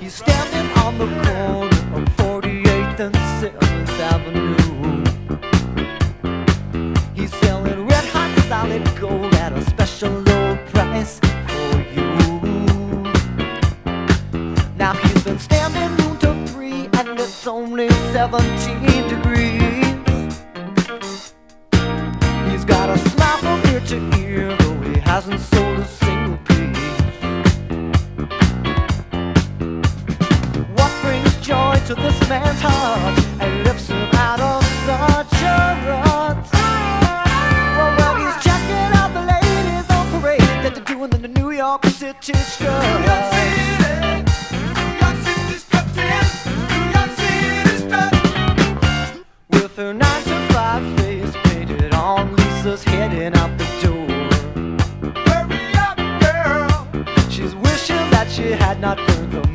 He's standing on the corner of 48th and 7th Avenue. He's selling red hot solid gold at a special low price for you. Now he's been standing noon to 3 and it's only 17 degrees. He's got a smile from ear to ear, though he hasn't sold a single piece. What brings joy to this man's heart and lifts